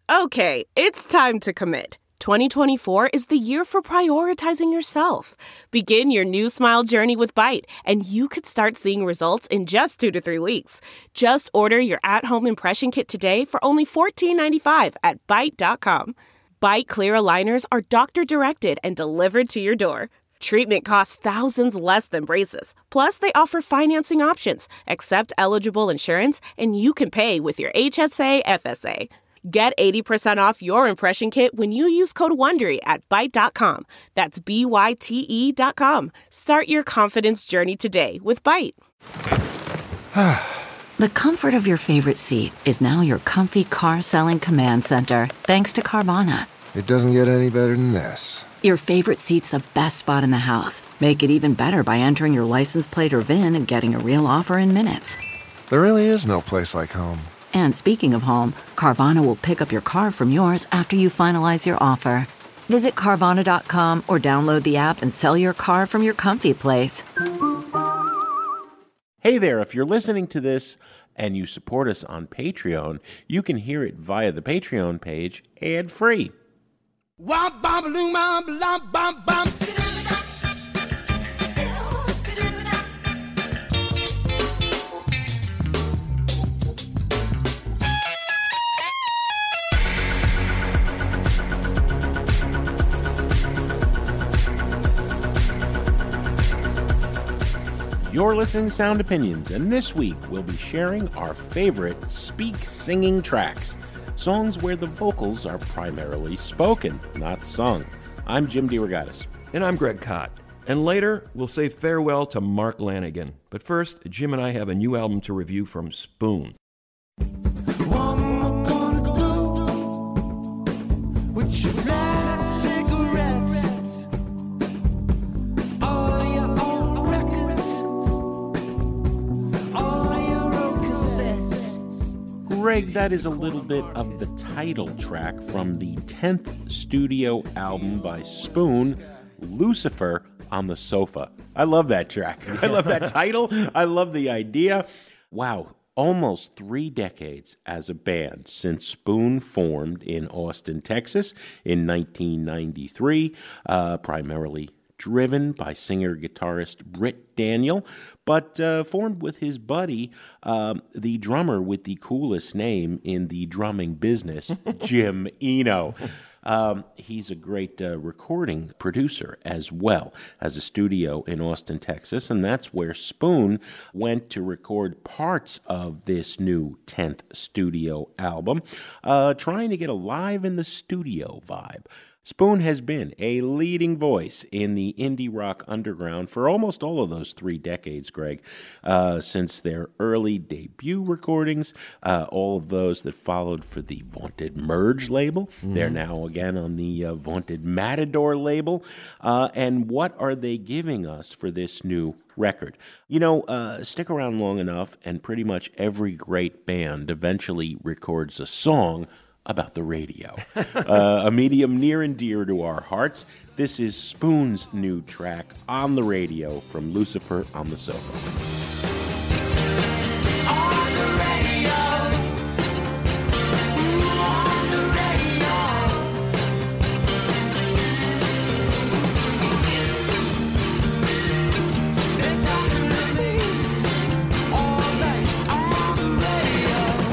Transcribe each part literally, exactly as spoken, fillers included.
Okay, it's time to commit. twenty twenty-four is the year for prioritizing yourself. Begin your new smile journey with Byte, and you could start seeing results in just two to three weeks. Just order your at-home impression kit today for only fourteen ninety-five at byte dot com. Byte clear aligners are doctor-directed and delivered to your door. Treatment costs thousands less than braces. Plus, they offer financing options, accept eligible insurance, and you can pay with your H S A F S A. Get eighty percent off your impression kit when you use code WONDERY at byte dot com. That's B Y T E dot com. Start your confidence journey today with Byte. The comfort of your favorite seat is now your comfy car-selling command center, thanks to Carvana. It doesn't get any better than this. Your favorite seat's the best spot in the house. Make it even better by entering your license plate or V I N and getting a real offer in minutes. There really is no place like home. And speaking of home, Carvana will pick up your car from yours after you finalize your offer. Visit Carvana dot com or download the app and sell your car from your comfy place. Hey there, if you're listening to this and you support us on Patreon, you can hear it via the Patreon page ad-free. You're listening to Sound Opinions, and this week we'll be sharing our favorite speak singing tracks, songs where the vocals are primarily spoken, not sung. I'm Jim DeRogatis. And I'm Greg Kot. And later, we'll say farewell to Mark Lanigan. But first, Jim and I have a new album to review from Spoon. What am I gonna do with your last cigarettes? All your old records, all your old cassettes. Greg, that is a little bit of the title track from the tenth studio album by Spoon, Lucifer on the Sofa. I love that track. I love that title. I love the idea. Wow. Almost three decades as a band since Spoon formed in Austin, Texas in nineteen ninety-three, uh, primarily driven by singer-guitarist Britt Daniel, but uh, formed with his buddy, uh, the drummer with the coolest name in the drumming business, Jim Eno. Um, he's a great uh, recording producer as well as a studio in Austin, Texas, and that's where Spoon went to record parts of this new tenth studio album, uh, trying to get a live in the studio vibe. Spoon has been a leading voice in the indie rock underground for almost all of those three decades, Greg, uh, since their early debut recordings, uh, all of those that followed for the vaunted Merge label. Mm-hmm. They're now again on the uh, vaunted Matador label. Uh, and what are they giving us for this new record? You know, uh, stick around long enough and pretty much every great band eventually records a song about the radio, uh, a medium near and dear to our hearts. This is Spoon's new track on the radio from Lucifer on the Sofa. On the radio, on the radio. They're talking to me all night on the radio.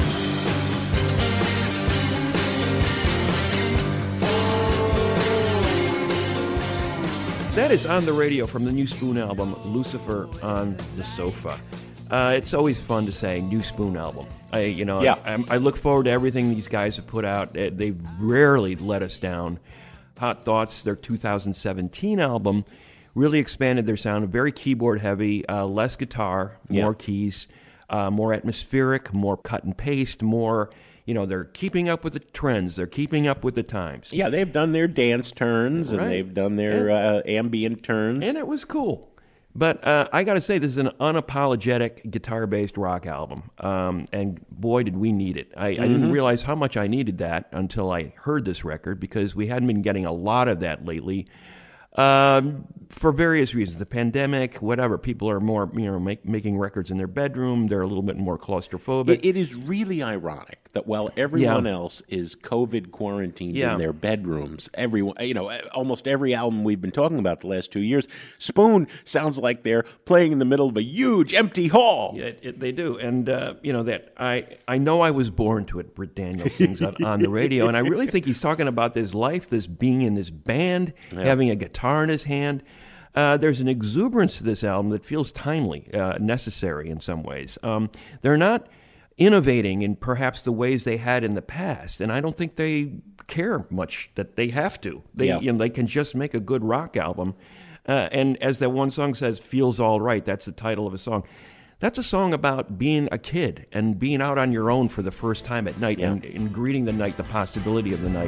That is on the radio from the new Spoon album, Lucifer on the Sofa. Uh, it's always fun to say new Spoon album. I, you know, yeah. I, I look forward to everything these guys have put out. They rarely let us down. Hot Thoughts, their two thousand seventeen album, really expanded their sound. Very keyboard heavy, uh, less guitar, more yeah. keys, uh, more atmospheric, more cut and paste, more. You know, they're keeping up with the trends. They're keeping up with the times. Yeah, they've done their dance turns, and right. they've done their and, uh, ambient turns. And it was cool. But uh, I got to say, this is an unapologetic guitar-based rock album. Um, and boy, did we need it. I, mm-hmm. I didn't realize how much I needed that until I heard this record, because we hadn't been getting a lot of that lately. Um, for various reasons, the pandemic, whatever. People are more, you know, make, making records in their bedroom. They're a little bit more claustrophobic. It, it is really ironic that while everyone else is COVID quarantined Yeah. in their bedrooms, everyone, you know, almost every album we've been talking about the last two years, Spoon sounds like they're playing in the middle of a huge empty hall. Yeah, it, it, they do, and uh, you know that I I know I was born to it. Britt Daniels sings on, on the radio, and I really think he's talking about this life, this being in this band, having a guitar in his hand. Uh, there's an exuberance to this album that feels timely, uh, necessary in some ways. Um, they're not innovating in perhaps the ways they had in the past, and I don't think they care much that they have to. They Yeah. you know, they can just make a good rock album. Uh, and as that one song says, "Feels All Right." That's the title of a song. That's a song about being a kid and being out on your own for the first time at night Yeah. and, and greeting the night, the possibility of the night.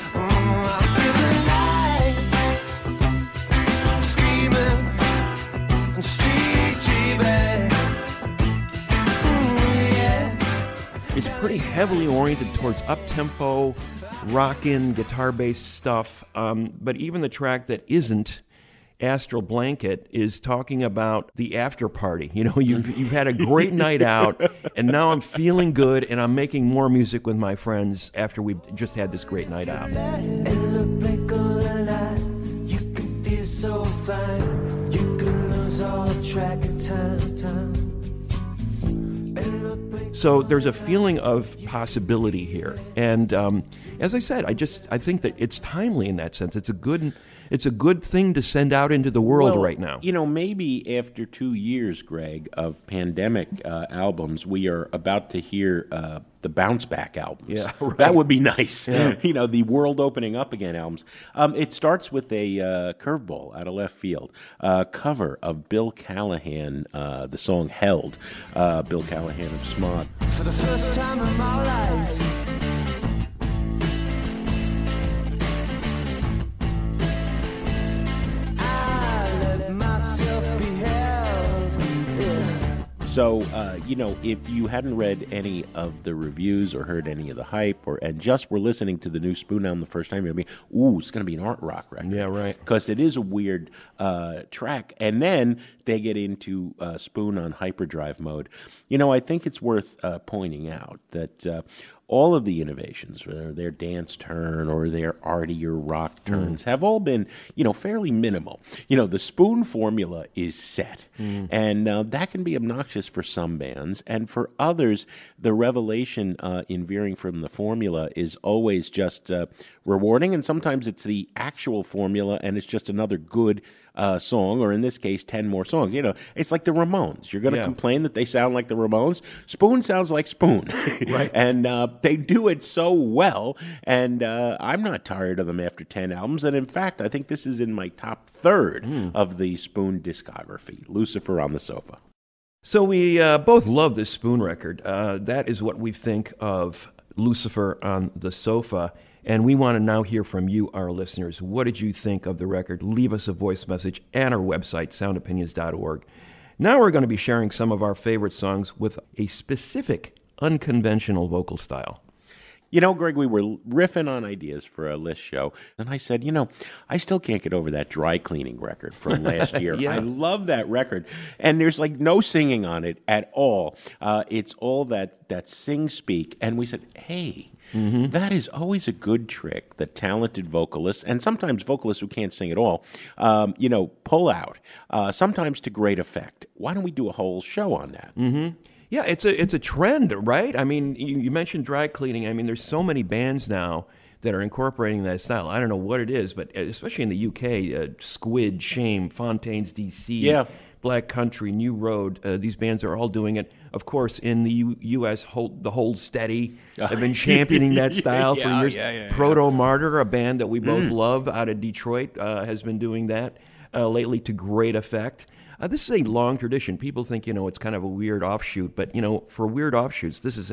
It's pretty heavily oriented towards up-tempo, rockin', guitar-based stuff. Um, but even the track that isn't, Astral Blanket, is talking about the after party. You know, you've, you've had a great night out, and now I'm feeling good, and I'm making more music with my friends after we've just had this great night out. So there's a feeling of possibility here, and um, as I said, I just I think that it's timely in that sense. It's a good it's a good thing to send out into the world Well, right now. You know, maybe after two years, Greg, of pandemic uh, albums, we are about to hear uh, the bounce back albums. Yeah, right. That would be nice. You know, the world opening up again albums. Um, it starts with a uh, curveball out of left field, uh, cover of Bill Callahan, uh, the song "Held." Uh, Bill Callahan of Smog. For the first time in my life, I let myself be held. Yeah. So, uh, you know, if you hadn't read any of the reviews or heard any of the hype, or and just were listening to the new Spoon album the first time, you'd be, ooh, it's going to be an art rock record. Yeah, right. Because it is a weird uh, track. And then they get into uh, Spoon on hyperdrive mode. You know, I think it's worth uh, pointing out that uh, all of the innovations, whether their dance turn or their artier rock turns, have all been, you know, fairly minimal. You know, the Spoon formula is set, and uh, that can be obnoxious for some bands, and for others, the revelation uh, in veering from the formula is always just uh, rewarding, and sometimes it's the actual formula, and it's just another good Uh, song, or in this case, ten more songs. You know, it's like the Ramones. You're going to Yeah. complain that they sound like the Ramones. Spoon sounds like Spoon. Right. And uh, they do it so well, and uh, I'm not tired of them after ten albums. And in fact, I think this is in my top third of the Spoon discography, Lucifer on the Sofa. So we uh, both love this Spoon record. Uh, that is what we think of Lucifer on the Sofa. And we want to now hear from you, our listeners. What did you think of the record? Leave us a voice message at our website, sound opinions dot org. Now we're going to be sharing some of our favorite songs with a specific, unconventional vocal style. You know, Greg, we were riffing on ideas for a list show, and I said, you know, I still can't get over that dry cleaning record from last year. Yeah. I love that record, and there's like no singing on it at all. Uh, it's all that, that sing-speak, and we said, hey, mm-hmm. that is always a good trick that talented vocalists, and sometimes vocalists who can't sing at all, um, you know, pull out, uh, sometimes to great effect. Why don't we do a whole show on that? Mm-hmm. Yeah, it's a it's a trend, right? I mean, you, you mentioned dry cleaning. I mean, there's so many bands now that are incorporating that style. I don't know what it is, but especially in the U K, uh, Squid, Shame, Fontaines D C, Yeah. Black Country, New Road, uh, these bands are all doing it. Of course, in the U- U.S., Hold, the Hold Steady have been championing that style Yeah, for years. yeah, yeah, yeah. Proto Martyr, a band that we both love out of Detroit, uh, has been doing that uh, lately to great effect. Uh, this is a long tradition. People think, you know, it's kind of a weird offshoot, but, you know, for weird offshoots, this has had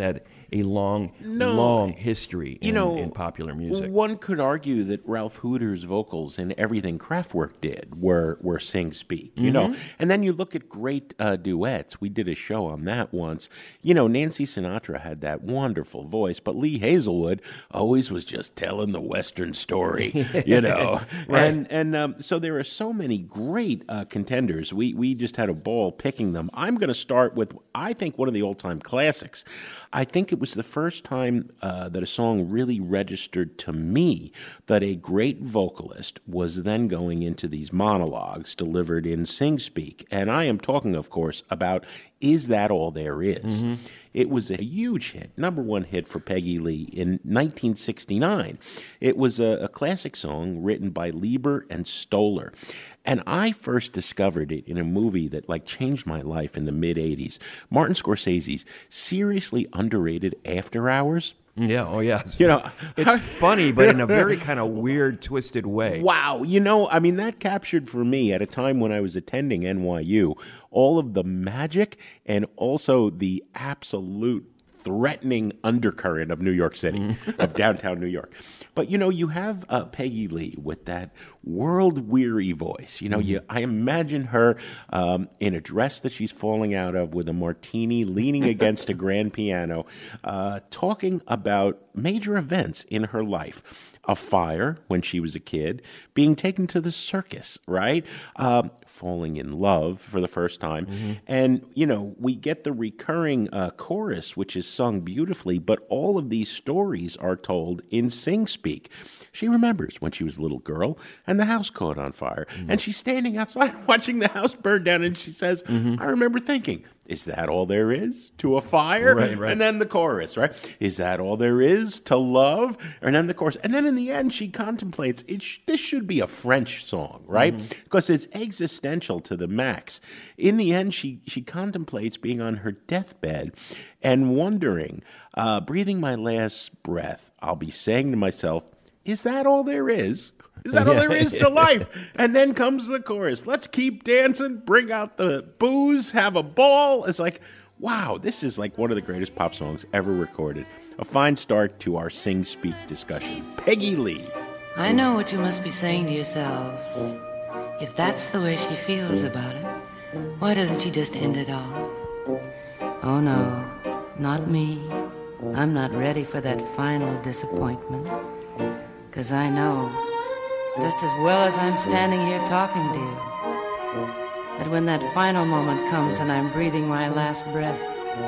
a long, No. long history in, You know, in popular music. One could argue that Ralph Hooter's vocals in everything Kraftwerk did were were sing speak, you Mm-hmm. know. And then you look at great uh, duets. We did a show on that once. You know, Nancy Sinatra had that wonderful voice, but Lee Hazelwood always was just telling the Western story, you know. And and um, so there are so many great uh, contenders. We we just had a ball picking them. I'm going to start with, I think, one of the all-time classics. I think it was the first time uh, that a song really registered to me that a great vocalist was then going into these monologues delivered in sing-speak. And I am talking, of course, about Is That All There Is? Mm-hmm. It was a huge hit, number one hit for Peggy Lee in nineteen sixty-nine. It was a, a classic song written by Lieber and Stoller. And I first discovered it in a movie that like changed my life in the mid-eighties. Martin Scorsese's seriously underrated After Hours. Yeah, oh yeah. It's, You know, it's funny, but in a very kind of weird, twisted way. Wow. You know, I mean, that captured for me at a time when I was attending N Y U all of the magic and also the absolute threatening undercurrent of New York City, of downtown New York. But, you know, you have uh, Peggy Lee with that world-weary voice. You know, you, I imagine her um, in a dress that she's falling out of with a martini, leaning against a grand piano, uh, talking about major events in her life. A fire when she was a kid, being taken to the circus, right? Um, falling in love for the first time. Mm-hmm. And, you know, we get the recurring uh, chorus, which is sung beautifully, but all of these stories are told in sing-speak. She remembers when she was a little girl and the house caught on fire. Mm-hmm. And she's standing outside watching the house burn down, and she says, mm-hmm. I remember thinking, is that all there is to a fire? Right, right. And then the chorus, right? Is that all there is to love? And then the chorus. And then in the end, she contemplates, it sh- this should be a French song, right? Mm-hmm. Because it's existential to the max. In the end, she, she contemplates being on her deathbed and wondering, uh, breathing my last breath, I'll be saying to myself, is that all there is? Is that all there is to life? And then comes the chorus. Let's keep dancing, bring out the booze, have a ball. It's like, wow, this is like one of the greatest pop songs ever recorded. A fine start to our sing-speak discussion. Peggy Lee. I know what you must be saying to yourselves. If that's the way she feels about it, why doesn't she just end it all? Oh no, not me. I'm not ready for that final disappointment. 'Cause I know, just as well as I'm standing here talking to you, that when that final moment comes and I'm breathing my last breath,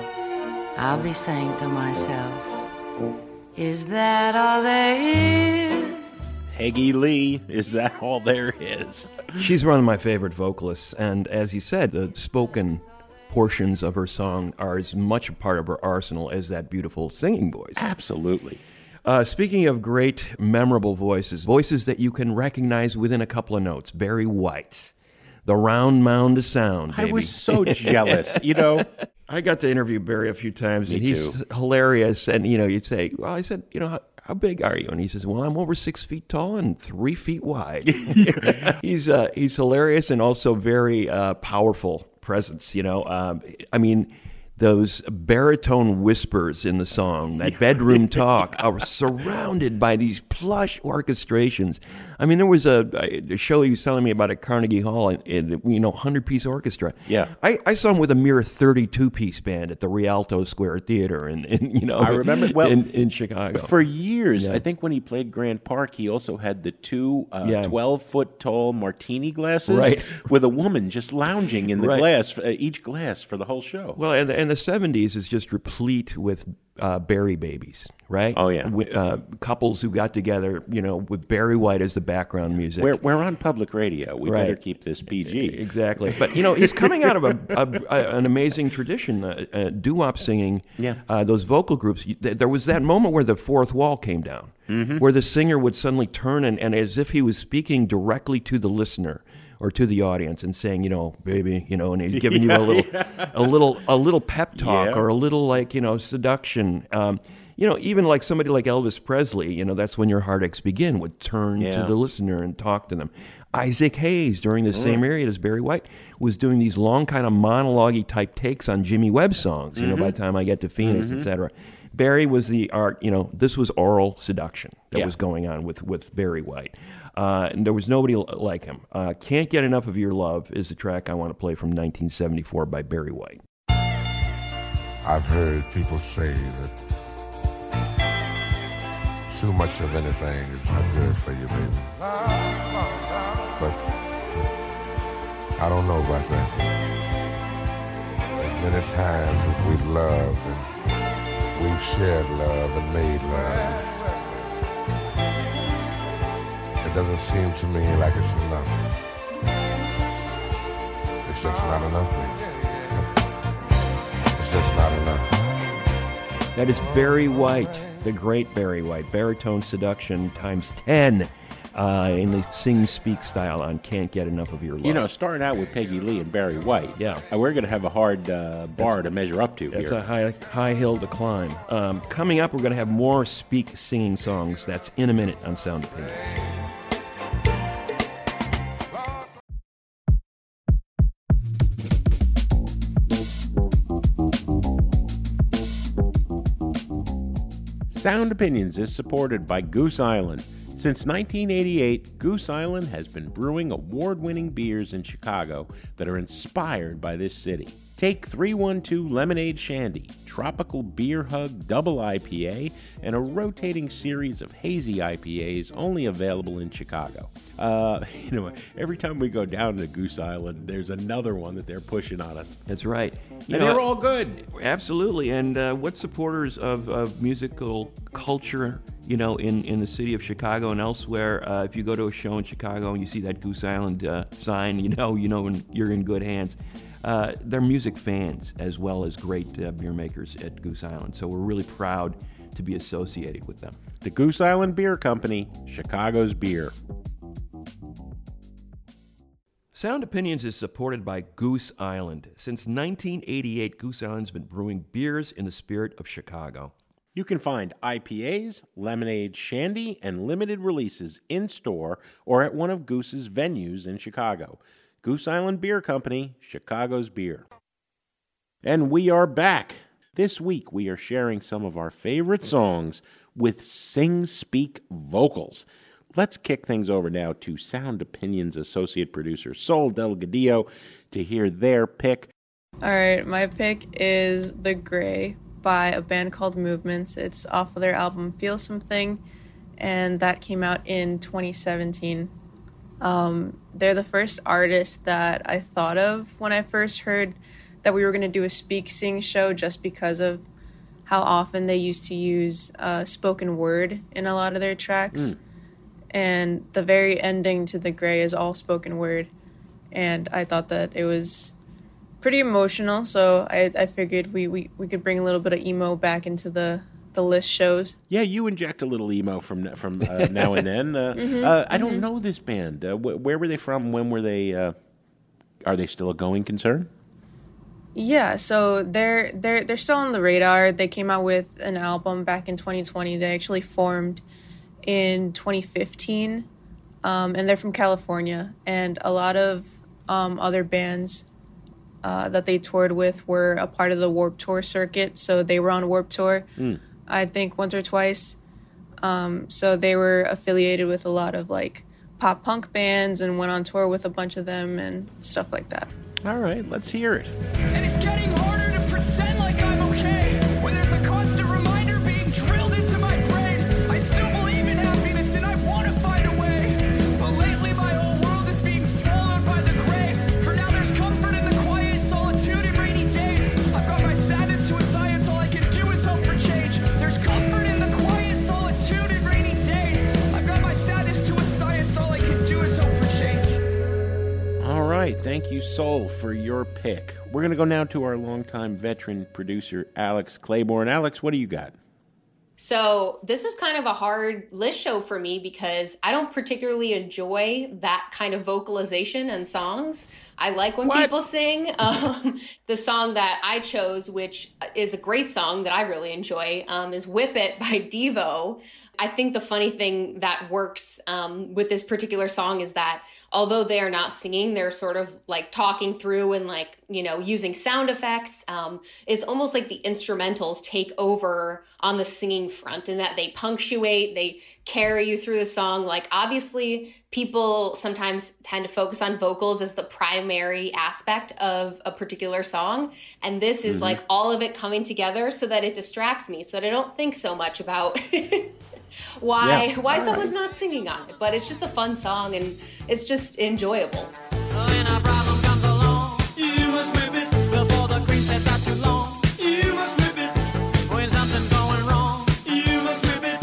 I'll be saying to myself, is that all there is? Peggy Lee, is that all there is? She's one of my favorite vocalists, and as you said, the spoken portions of her song are as much a part of her arsenal as that beautiful singing voice. Absolutely. Uh, speaking of great, memorable voices, voices that you can recognize within a couple of notes, Barry White, the round mound of sound, baby. I was so jealous, you know. I got to interview Barry a few times, Me and he's too. hilarious. And, you know, you'd say, well, I said, you know, how, how big are you? And he says, well, I'm over six feet tall and three feet wide. he's uh, he's hilarious and also very uh, powerful presence, you know. Um, I mean, those baritone whispers in the song, that bedroom talk, are surrounded by these plush orchestrations. I mean, there was a, a show he was telling me about at Carnegie Hall, in, in, you know, hundred-piece orchestra. Yeah. I, I saw him with a mere thirty-two-piece band at the Rialto Square Theater in, in you know, I remember- well, in, in Chicago. For years, Yeah. I think when he played Grant Park, he also had the two uh, Yeah. twelve-foot-tall martini glasses Right. with a woman just lounging in the Right. glass, uh, each glass for the whole show. Well, and, and the seventies is just replete with uh, Barry babies, right? Oh, yeah. Wi- uh, couples who got together, you know, with Barry White as the background music. We're, we're on public radio. We Right. better keep this P G. Exactly. But, you know, he's coming out of a, a, a an amazing tradition, uh, uh, doo-wop singing, Yeah. uh, those vocal groups. You- th- There was that moment where the fourth wall came down, Mm-hmm. where the singer would suddenly turn and, and as if he was speaking directly to the listener or to the audience and saying, you know, baby, you know, and he's giving you a little, a little, a little pep talk Yeah. or a little like, you know, seduction. Um, you know, even like somebody like Elvis Presley, you know, that's when your heartaches begin, would turn Yeah. to the listener and talk to them. Isaac Hayes, during the same period as Barry White, was doing these long kind of monologue-y type takes on Jimmy Webb songs, you know, by the time I get to Phoenix, et cetera. Barry was the art, you know, this was oral seduction that Yeah. was going on with, with Barry White. Uh, and there was nobody l- like him. Uh, Can't Get Enough of Your Love is the track I want to play from nineteen seventy-four by Barry White. I've heard people say that too much of anything is not good for you, baby. But I don't know about that. As many times as we've loved and we've shared love and made love, it doesn't seem to me like it's enough. It's just not enough, baby. It's just not enough. That is Barry White, the great Barry White. Baritone seduction times ten uh, in the sing-speak style on Can't Get Enough of Your Love. You know, starting out with Peggy Lee and Barry White, Yeah. uh, we're going to have a hard uh, bar to measure up to That's here. a high, high hill to climb. Um, coming up, we're going to have more speak singing songs. That's in a minute on Sound Opinions. Sound Opinions is supported by Goose Island. Since nineteen eighty-eight, Goose Island has been brewing award-winning beers in Chicago that are inspired by this city. Take three one two Lemonade Shandy, Tropical Beer Hug Double I P A, and a rotating series of hazy I P As only available in Chicago. Uh, you know, every time we go down to Goose Island, there's another one that they're pushing on us. That's right. You And know, they're all good. Absolutely. And uh, what supporters of, of musical culture, you know, in, in the city of Chicago and elsewhere, uh, if you go to a show in Chicago and you see that Goose Island uh, sign, you know, you know when you're in good hands. Uh, they're music fans as well as great uh, beer makers at Goose Island. So we're really proud to be associated with them. The Goose Island Beer Company, Chicago's beer. Sound Opinions is supported by Goose Island. Since nineteen eighty-eight, Goose Island's been brewing beers in the spirit of Chicago. You can find I P As, lemonade, shandy, and limited releases in-store or at one of Goose's venues in Chicago. Goose Island Beer Company, Chicago's beer. And we are back. This week we are sharing some of our favorite songs with sing-speak vocals. Let's kick things over now to Sound Opinions associate producer Sol Delgadillo to hear their pick. All right, my pick is The Gray by a band called Movements. It's off of their album Feel Something, and that came out in twenty seventeen. Um, they're the first artist that I thought of when I first heard that we were going to do a speak sing show, just because of how often they used to use uh, spoken word in a lot of their tracks. Mm. And the very ending to The Gray is all spoken word. And I thought that it was pretty emotional, so I, I figured we, we, we could bring a little bit of emo back into the, the list shows. Yeah, you inject a little emo from from uh, now and then. Uh, mm-hmm, uh, I mm-hmm. don't know this band. Uh, wh- where were they from? When were they? Uh, are they still a going concern? Yeah, so they're they're they're still on the radar. They came out with an album back in twenty twenty. They actually formed in twenty fifteen, um, and they're from California. And a lot of um, other bands uh, that they toured with were a part of the Warped Tour circuit. So they were on Warped Tour, mm. I think, once or twice. Um, so they were affiliated with a lot of like pop punk bands and went on tour with a bunch of them and stuff like that. All right, let's hear it. And it's getting harder to pretend like I'm okay when there's a constant reminder being drilled into my brain. I still believe in happiness and I want to find a way, but lately my whole world is being swallowed by the gray. For now there's comfort in the quiet solitude in rainy days. I've got my sadness to a science, all I can do is hope for change. There's comfort in the quiet solitude in rainy days. I've got my sadness to a science, all I can do is hope for change. All right, thank you, Sol, for your pick. We're going to go now to our longtime veteran producer, Alex Claiborne. Alex, what do you got? So this was kind of a hard list show for me because I don't particularly enjoy that kind of vocalization in songs. I like when what? people sing. Um, the song that I chose, which is a great song that I really enjoy, um, is Whip It by Devo. I think the funny thing that works um, with this particular song is that although they are not singing, they're sort of like talking through and like, you know, using sound effects. Um, it's almost like the instrumentals take over on the singing front and that they punctuate, they carry you through the song. Like obviously people sometimes tend to focus on vocals as the primary aspect of a particular song. And this is mm-hmm. like all of it coming together so that it distracts me, so that I don't think so much about why yeah. why all someone's right. not singing on it. But it's just a fun song and it's just enjoyable. When a problem comes along, you must whip it before the cream sets out too long. You must whip it when something's going wrong. You must whip it.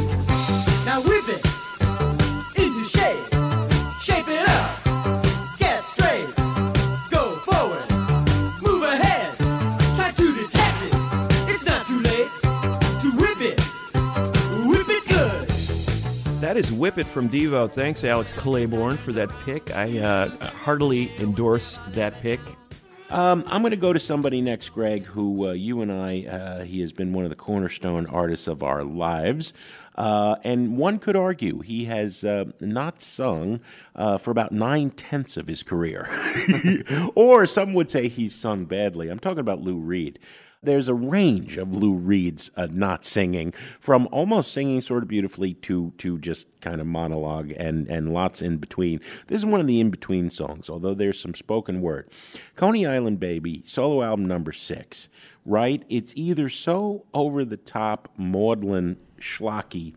Now whip it into shape. Shape it up. Get straight. Go forward. Move ahead. Try to detect it. It's not too late to whip it. Whip it good. That is Whip It from Devo. Thanks, Alex Claiborne, for that pick. I uh, heartily endorse that pick. Um, I'm going to go to somebody next, Greg, who uh, you and I, uh, he has been one of the cornerstone artists of our lives. Uh, and one could argue he has uh, not sung uh, for about nine-tenths of his career. Or some would say he's sung badly. I'm talking about Lou Reed. There's a range of Lou Reed's uh, not singing, from almost singing sort of beautifully to to just kind of monologue and, and lots in between. This is one of the in-between songs, although there's some spoken word. Coney Island Baby, solo album number six, right? It's either so over-the-top, maudlin, schlocky,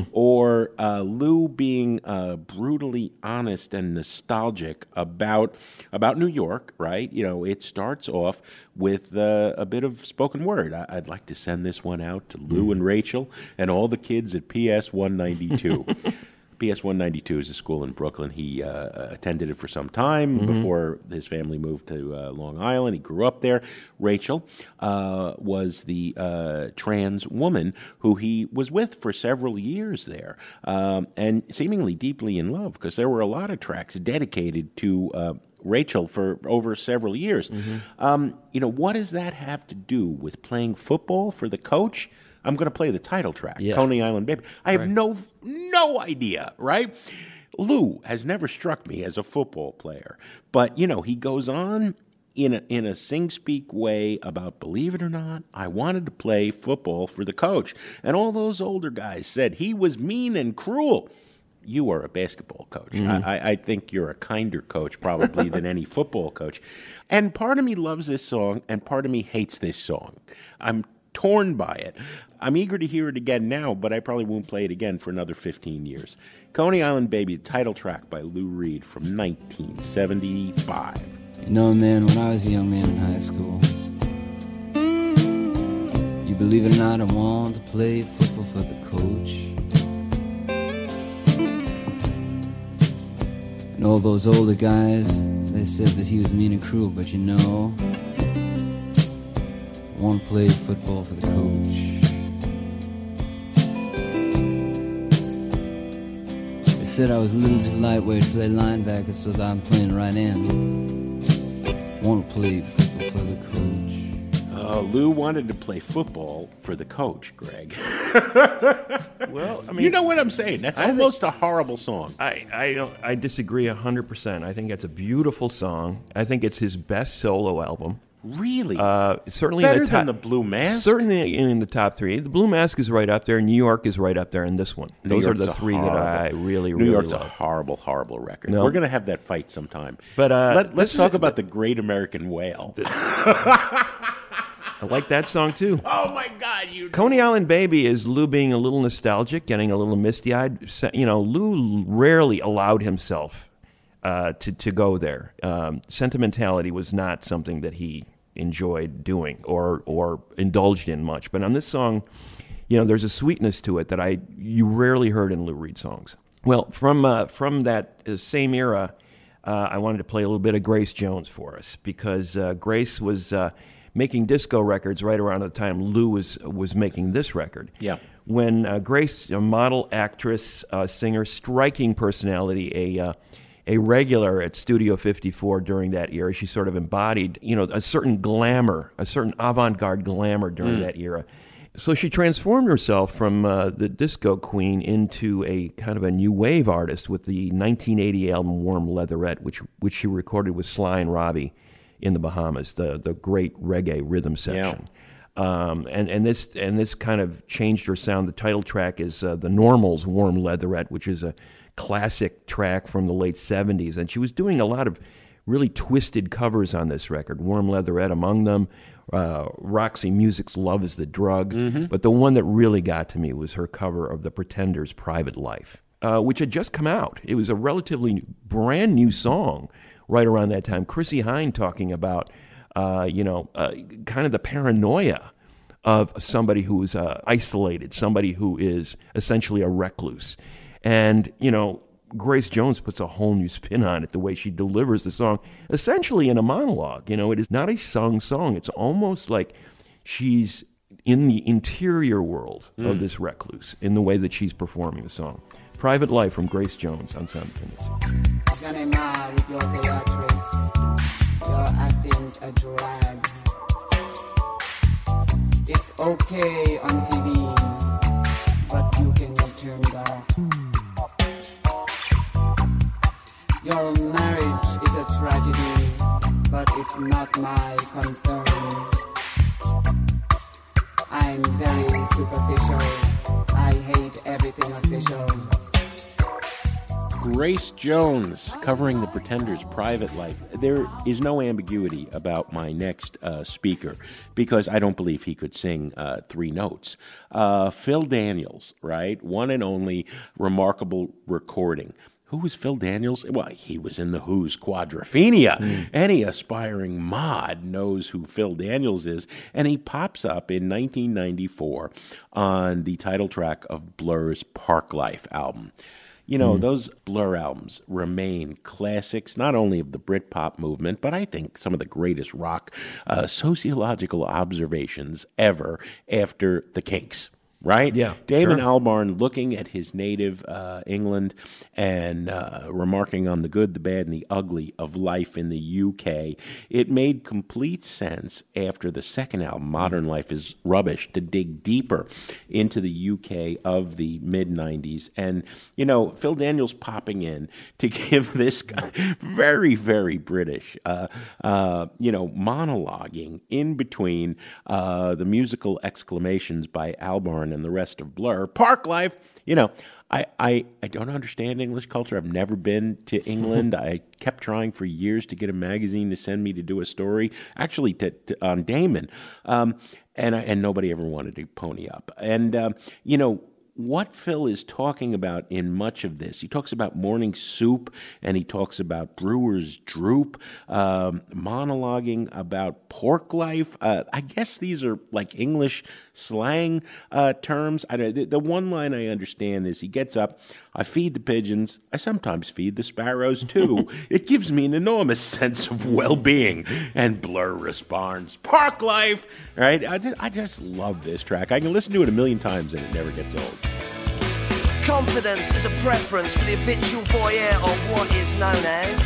or uh, Lou being uh, brutally honest and nostalgic about about New York, right? You know, it starts off with uh, a bit of spoken word. I- I'd like to send this one out to Lou mm. and Rachel and all the kids at P S one ninety-two. P S one ninety-two is a school in Brooklyn. He uh, attended it for some time mm-hmm. before his family moved to uh, Long Island. He grew up there. Rachel uh, was the uh, trans woman who he was with for several years there, um, and seemingly deeply in love, because there were a lot of tracks dedicated to uh, Rachel for over several years. Mm-hmm. Um, you know, what does that have to do with playing football for the coach? I'm going to play the title track, yeah. Coney Island Baby. I have right. no no idea, right? Lou has never struck me as a football player, but, you know, he goes on in a, in a sing-speak way about, believe it or not, I wanted to play football for the coach. And all those older guys said he was mean and cruel. You are a basketball coach. Mm-hmm. I, I think you're a kinder coach probably than any football coach. And part of me loves this song, and part of me hates this song. I'm torn by it. I'm eager to hear it again now, but I probably won't play it again for another fifteen years. Coney Island Baby, title track by Lou Reed from nineteen seventy-five. You know, man, when I was a young man in high school, you believe it or not, I wanted to play football for the coach. And all those older guys, they said that he was mean and cruel, but you know, I want to play football for the coach. They said I was a little too lightweight to play linebacker, so that I'm playing right end. I want to play football for the coach. Uh, Lou wanted to play football for the coach, Greg. Well, I mean, you know what I'm saying. That's I almost think, a horrible song. I I, don't, I disagree one hundred percent. I think it's a beautiful song. I think it's his best solo album. Really? Uh, certainly Better in the top, than the Blue Mask? Certainly in the top three. The Blue Mask is right up there. New York is right up there in this one. New Those York's are the three horrible, that I really, New really York's love. a horrible, horrible record. No. We're going to have that fight sometime. But uh, Let, let's talk is, about the Great American Whale. I like that song, too. Oh, my God. you. Coney Island Baby is Lou being a little nostalgic, getting a little misty-eyed. You know, Lou rarely allowed himself uh, to, to go there. Um, sentimentality was not something that he enjoyed doing or or indulged in much. But on this song, you know, there's a sweetness to it that I you rarely heard in Lou Reed songs. Well, from uh, from that uh, same era, uh, I wanted to play a little bit of Grace Jones for us, because uh, Grace was uh, making disco records right around the time Lou was was making this record. Yeah. When uh, Grace, a model, actress, uh, singer, striking personality, a uh, a regular at Studio fifty-four during that era. She sort of embodied, you know, a certain glamour, a certain avant-garde glamour during mm. that era. So she transformed herself from uh, the disco queen into a kind of a new wave artist with the nineteen eighty album Warm Leatherette, which which she recorded with Sly and Robbie in the Bahamas, the the great reggae rhythm section. Yeah. Um, and, and this and this kind of changed her sound. The title track is uh, the Normals' Warm Leatherette, which is a classic track from the late seventies. And she was doing a lot of really twisted covers on this record, Warm Leatherette among them. Uh, Roxy Music's Love is the Drug. Mm-hmm. But the one that really got to me was her cover of The Pretenders' Private Life, uh, which had just come out. It was a relatively brand new song right around that time. Chrissie Hynde talking about, uh, you know, uh, kind of the paranoia of somebody who is uh, isolated, somebody who is essentially a recluse. And, you know, Grace Jones puts a whole new spin on it, the way she delivers the song, essentially in a monologue. You know, it is not a sung song. It's almost like she's in the interior world mm. of this recluse in the way that she's performing the song. Private Life from Grace Jones on Sound Opinions. Johnny Marr with your theatrics, your acting's a drag. It's okay on T V, but you can turn it off. Your marriage is a tragedy, but it's not my concern. I'm very superficial. I hate everything official. Grace Jones covering The Pretenders' Private Life. There is no ambiguity about my next uh, speaker because I don't believe he could sing uh, three notes. Uh, Phil Daniels, right? One and only remarkable recording. Who was Phil Daniels? Well, he was in The Who's Quadrophenia. Mm. Any aspiring mod knows who Phil Daniels is, and he pops up in nineteen ninety-four on the title track of Blur's Parklife album. You know, mm. those Blur albums remain classics, not only of the Britpop movement, but I think some of the greatest rock uh, sociological observations ever after the Kinks. Right? Yeah. Damon sure. Albarn looking at his native uh, England and uh, remarking on the good, the bad, and the ugly of life in the U K. It made complete sense after the second album, Modern Life is Rubbish, to dig deeper into the U K of the mid nineties. And, you know, Phil Daniels popping in to give this guy very, very British, uh, uh, you know, monologuing in between uh, the musical exclamations by Albarn and the rest of Blur. Parklife, you know, I, I, I don't understand English culture. I've never been to England. I kept trying for years to get a magazine to send me to do a story, actually to, to, on Damon, um, and, I, and nobody ever wanted to pony up. And, um, you know, what Phil is talking about in much of this, he talks about morning soup, and he talks about Brewer's Droop, um, monologuing about pork life. Uh, I guess these are like English slang uh, terms. I don't, the, the one line I understand is he gets up, I feed the pigeons, I sometimes feed the sparrows too. It gives me an enormous sense of well-being. And Blur responds, park life, right? I just, I just love this track. I can listen to it a million times and it never gets old. Confidence is a preference for the habitual voyeur of what is known as.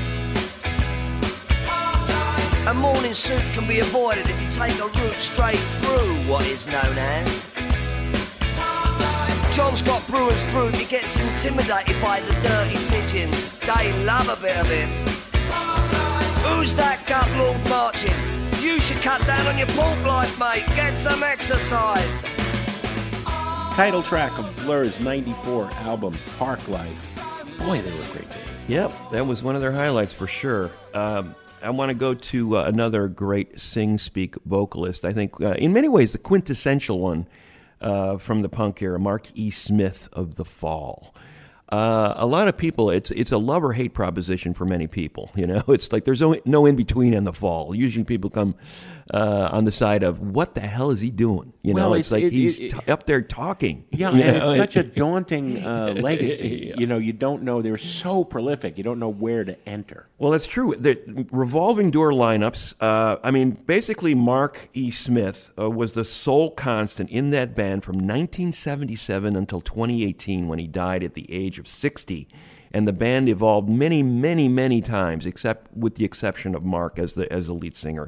A morning suit can be avoided if you take a route straight through what is known as. John's got Brewer's Droop, he gets intimidated by the dirty pigeons. They love a bit of him. Who's that gut lord marching? You should cut down on your pork life, mate. Get some exercise. Title track of Blur's ninety-four album, Parklife. Boy, they were great. Yep, that was one of their highlights for sure. Um, I want to go to uh, another great sing-speak vocalist. I think, uh, in many ways, the quintessential one uh, from the punk era, Mark E. Smith of The Fall. Uh, a lot of people, it's it's a love or hate proposition for many people. You know, it's like there's no, no in between in The Fall. Usually, people come uh, on the side of what the hell is he doing? You well, know, it's, it's like it, he's it, t- up there talking. Yeah, you and know? it's such a daunting uh, legacy. Yeah. You know, you don't know. They're so prolific. You don't know where to enter. Well, that's true. The revolving door lineups. Uh, I mean, basically, Mark E. Smith uh, was the sole constant in that band from nineteen seventy-seven until twenty eighteen, when he died at the age of sixty. And the band evolved many, many, many times, except with the exception of Mark as the as the lead singer.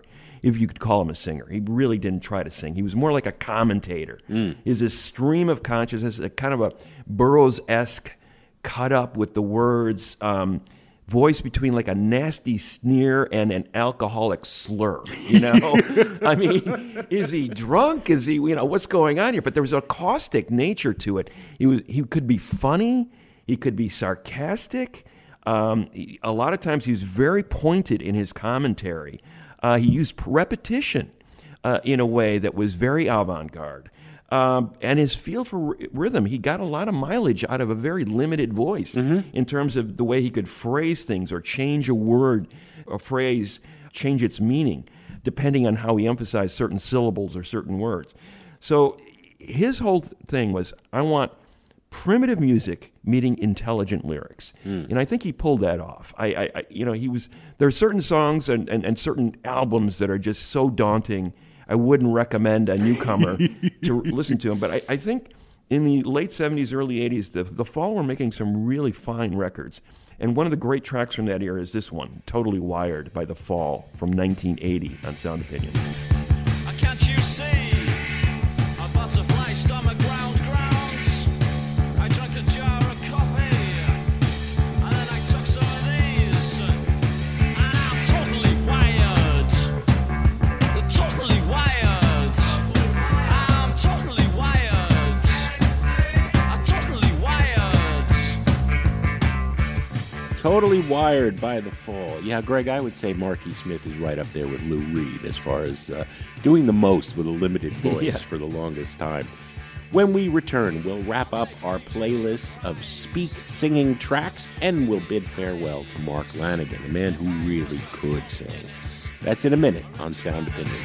if you could call him a singer. He really didn't try to sing. He was more like a commentator. Mm. Is a stream of consciousness, a kind of a Burroughs-esque cut up with the words, um, voice between like a nasty sneer and an alcoholic slur, you know? I mean, is he drunk? Is he, you know, what's going on here? But there was a caustic nature to it. He was, he could be funny. He could be sarcastic. Um, he, a lot of times he was very pointed in his commentary. Uh, he used repetition uh, in a way that was very avant-garde. Um, and his feel for r- rhythm, he got a lot of mileage out of a very limited voice mm-hmm. in terms of the way he could phrase things or change a word, a phrase, change its meaning, depending on how he emphasized certain syllables or certain words. So his whole th- thing was, I want primitive music meeting intelligent lyrics. Mm. And I think he pulled that off. I, I, I you know, he was, there are certain songs and, and, and certain albums that are just so daunting, I wouldn't recommend a newcomer to listen to him. But I, I think in the late seventies, early eighties, the, the Fall were making some really fine records. And one of the great tracks from that era is this one, Totally Wired by The Fall from nineteen eighty on Sound Opinion. Can't you see a butterfly stomach ground grounds? I drank a jar of coffee and then I took some of these and I'm totally wired. Totally wired. I'm totally wired. I'm totally wired. Totally Wired by The Fall. Yeah, Greg, I would say Marky Smith is right up there with Lou Reed as far as uh, doing the most with a limited voice yeah. for the longest time. When we return, we'll wrap up our playlist of speak singing tracks and we'll bid farewell to Mark Lanegan, a man who really could sing. That's in a minute on Sound Opinions.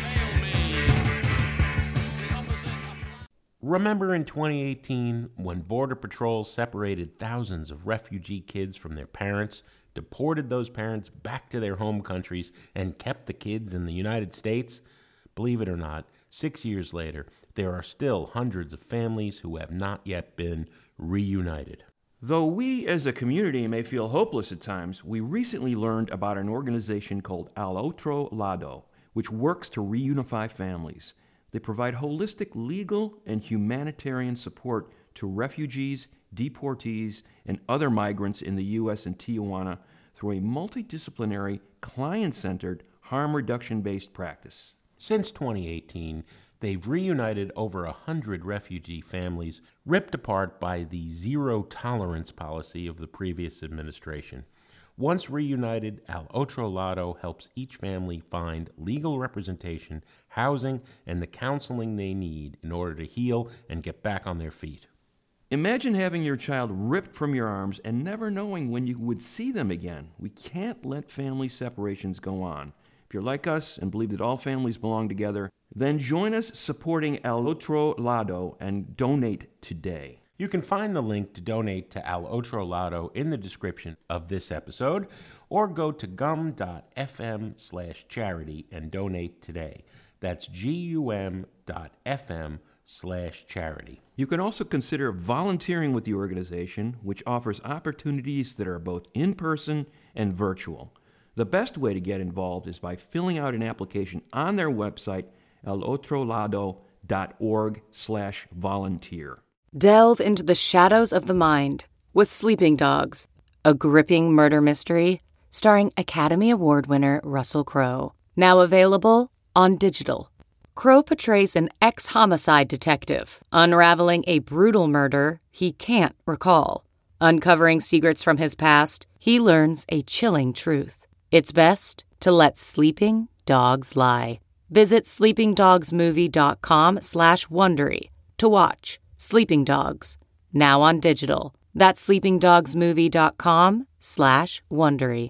Remember in twenty eighteen when Border Patrol separated thousands of refugee kids from their parents, deported those parents back to their home countries, and kept the kids in the United States? Believe it or not, six years later, there are still hundreds of families who have not yet been reunited. Though we as a community may feel hopeless at times, we recently learned about an organization called Al Otro Lado, which works to reunify families. They provide holistic legal and humanitarian support to refugees, deportees, and other migrants in the U S and Tijuana through a multidisciplinary, client-centered, harm reduction-based practice. Since twenty eighteen, they've reunited over a hundred refugee families ripped apart by the zero-tolerance policy of the previous administration. Once reunited, Al Otro Lado helps each family find legal representation, housing, and the counseling they need in order to heal and get back on their feet. Imagine having your child ripped from your arms and never knowing when you would see them again. We can't let family separations go on. If you're like us and believe that all families belong together, then join us supporting Al Otro Lado and donate today. You can find the link to donate to Al Otro Lado in the description of this episode, or go to gum.fm slash charity and donate today. That's gum.fm slash charity. You can also consider volunteering with the organization, which offers opportunities that are both in-person and virtual. The best way to get involved is by filling out an application on their website, alotrolado.org slash volunteer. Delve into the shadows of the mind with Sleeping Dogs, a gripping murder mystery starring Academy Award winner Russell Crowe. Now available on digital. Crowe portrays an ex-homicide detective unraveling a brutal murder he can't recall. Uncovering secrets from his past, he learns a chilling truth. It's best to let sleeping dogs lie. Visit sleepingdogsmovie.com slash Wondery to watch Sleeping Dogs, now on digital. That's sleepingdogsmovie.com slash Wondery.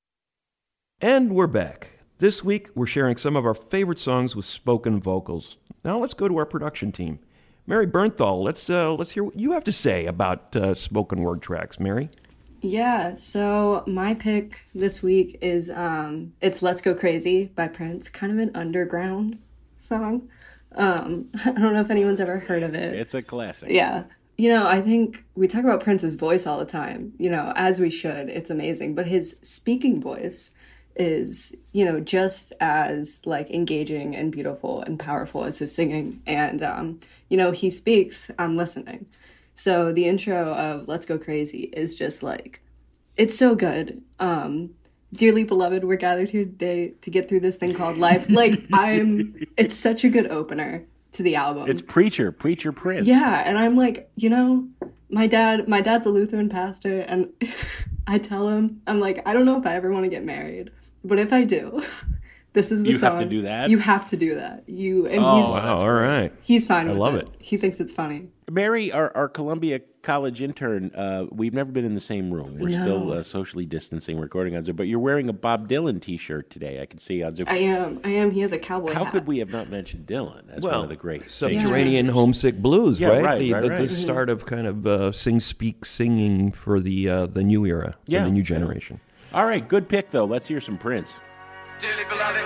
And we're back. This week, we're sharing some of our favorite songs with spoken vocals. Now let's go to our production team. Mary Bernthal, let's uh, let's hear what you have to say about uh, spoken word tracks. Mary? Yeah, so my pick this week is, um, it's Let's Go Crazy by Prince, kind of an underground song. Um, I don't know if anyone's ever heard of it. It's a classic. Yeah. You know, I think we talk about Prince's voice all the time, you know, as we should. It's amazing. But his speaking voice is, you know, just as like engaging and beautiful and powerful as his singing. And, um, you know, he speaks, I'm listening. So the intro of Let's Go Crazy is just like, it's so good. Um, Dearly beloved, we're gathered here today to get through this thing called life. Like, I'm, it's such a good opener to the album. It's Preacher, Preacher Prince. Yeah, and I'm like, you know, my dad, my dad's a Lutheran pastor, and I tell him, I'm like, I don't know if I ever want to get married, but if I do, this is the you song. You have to do that? You have to do that. You, and oh, he's, wow, all right. He's fine I with love it. it. He thinks it's funny. Mary, our, our Columbia College intern, uh, we've never been in the same room. We're No. still uh, socially distancing, recording on Zoom. But you're wearing a Bob Dylan T-shirt today. I can see on Zoom. I am. I am. He has a cowboy How hat. could we have not mentioned Dylan as Well, one of the great Subterranean Homesick Blues, Yeah, right? right, the right, the, right. the start of kind of uh, sing, speak, singing for the uh, the new era, for Yeah. the new generation. All right, good pick, though. Let's hear some Prince. Dearly beloved,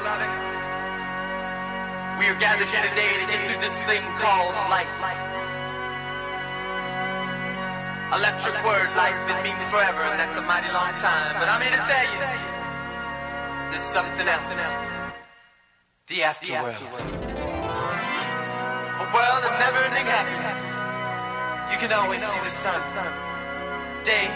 we are gathered here today to get through this thing called life. Electric word, life, it means forever, and that's a mighty long time. But I'm here to tell you, there's something else. The afterworld. A world of never-ending happiness. You can always see the sun, day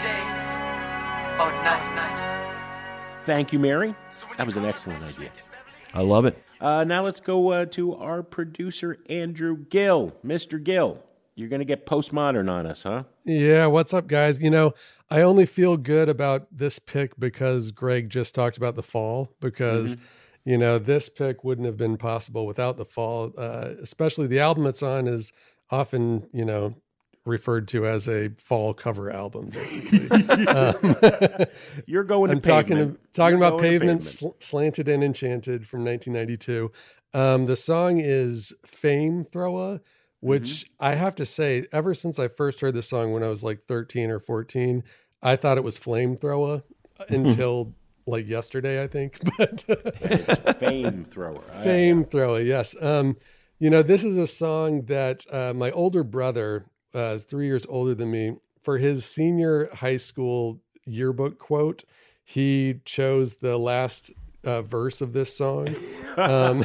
or night. Thank you, Mary. That was an excellent idea. I love it. Uh, now let's go uh, to our producer, Andrew Gill. Mister Gill, you're going to get postmodern on us, huh? Yeah, what's up, guys? You know, I only feel good about this pick because Greg just talked about The Fall, because, mm-hmm. you know, this pick wouldn't have been possible without The Fall, uh, especially the album it's on is often, you know, referred to as a fall cover album, basically. um, You're going to I'm talking, Pavement. talking You're about going to Pavement, Pavement. Sl- Slanted and Enchanted from nineteen ninety-two. Um, the song is Fame Thrower, which mm-hmm. I have to say, ever since I first heard the song when I was like thirteen or fourteen, I thought it was Flamethrower until like yesterday, I think. But it's Fame Thrower. Fame Thrower, yes. Um, you know, this is a song that uh, my older brother, uh, is three years older than me, for his senior high school yearbook quote, he chose the last uh, verse of this song, um,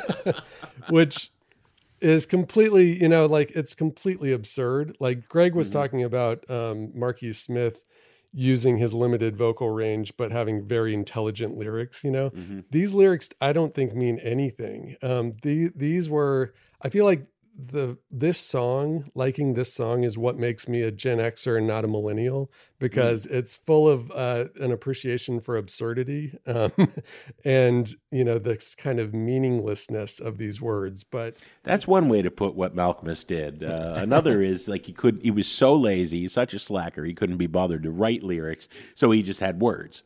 which is completely, you know, like it's completely absurd. Like Greg was mm-hmm. talking about um, Marquis Smith using his limited vocal range, but having very intelligent lyrics, you know, mm-hmm. these lyrics, I don't think mean anything. Um, the, these were, I feel like the, this song, liking this song is what makes me a Gen Xer and not a millennial, because mm. it's full of uh, an appreciation for absurdity um, and, you know, this kind of meaninglessness of these words. But that's one way to put what Malcolmus did. Uh, another is like he could, he was so lazy, such a slacker, he couldn't be bothered to write lyrics. So he just had words.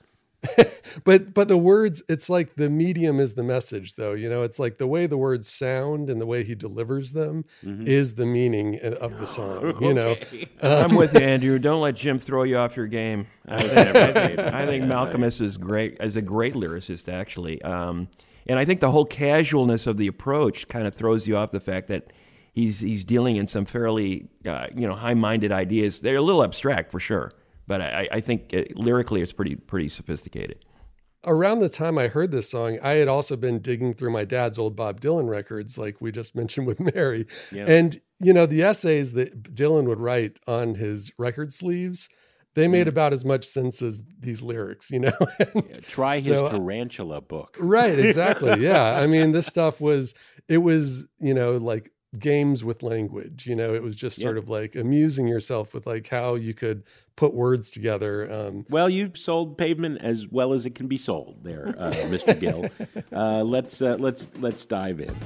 but but the words, it's like the medium is the message, though. You know, it's like the way the words sound and the way he delivers them mm-hmm. is the meaning of the song. You okay. know, um, I'm with you, Andrew. Don't let Jim throw you off your game. I think, I think, I think Malcolmus is great, is a great lyricist, actually. Um, and I think the whole casualness of the approach kind of throws you off the fact that he's he's dealing in some fairly uh, you know high-minded ideas. They're a little abstract for sure. But I, I think it, lyrically it's pretty pretty sophisticated. Around the time I heard this song, I had also been digging through my dad's old Bob Dylan records, like we just mentioned with Mary. Yeah. And, you know, the essays that Dylan would write on his record sleeves, they made mm. about as much sense as these lyrics, you know? yeah, try his so, Tarantula book. Right, exactly. Yeah. I mean, this stuff was, it was, you know, like games with language, you know, it was just sort yep. of like amusing yourself with like how you could put words together. Um, well, you sold Pavement as well as it can be sold there, uh, Mister Gill. Uh, let's uh, let's let's dive in.